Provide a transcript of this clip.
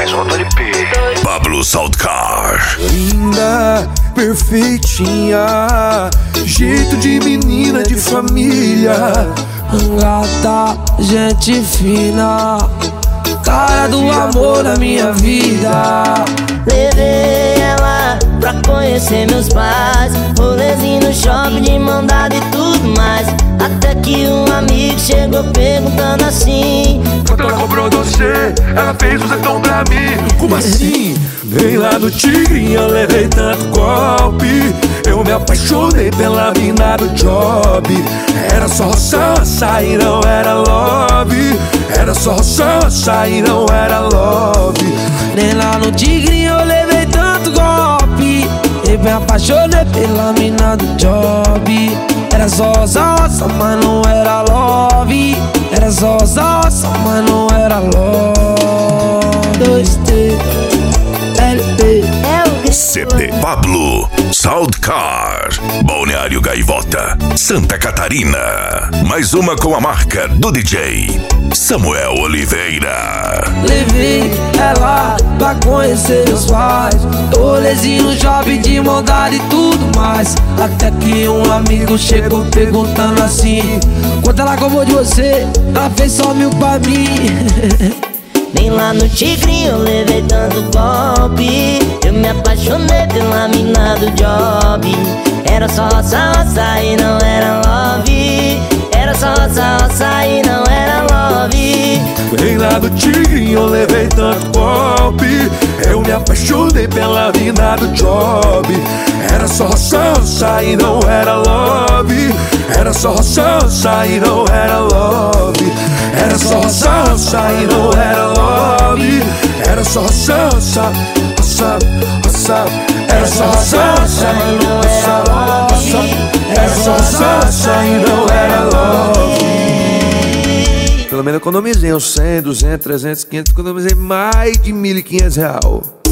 mais uma do LP. Pablo Soundcar. Linda, perfeitinha, jeito de menina de família. Gata, gente fina, cara do amor da minha vida. Levei ela pra conhecer meus pais, rolezinho no shopping de mão dada e tudo mais. Até que um amigo chegou perguntando assim: quanto ela cobrou você? Ela fez o zetão pra mim. Como assim? Nem lá no Tigrinho eu levei tanto golpe. Eu me apaixonei pela mina do job. Era só roça e não era love. Era só roça e não era love. Nem lá no Tigrinho eu levei tanto golpe. Eu me apaixonei pela mina do job. Era só roça, mas não era love. Era só roça, mas não era love. 2T LP CD Pablo Soundcar. Balneário Gaivota, Santa Catarina. Mais uma com a marca do DJ Samuel Oliveira. Levei ela pra conhecer meus pais, rolezinho no shopping de mão dada e tudo mais. Até que um amigo chegou perguntando assim: quanto ela cobrou de você? Ela fez só 1000 pra mim. nem lá no Tigrinho eu levei tanto golpe. Eu me apaixonei pela mina do job. Era só roça e não era love. Era só roça e não era love. Nem lá no Tigrinho eu levei tanto golpe. Eu me apaixonei pela mina do job. Era só roça e não era love. Era só roça e não era love. Era só roça e não era love. Era só roça. Era só roça e não era love. Era só roça e não era love. Pelo menos economizei uns 100, 200, 300, 500. Economizei mais de R$1.500.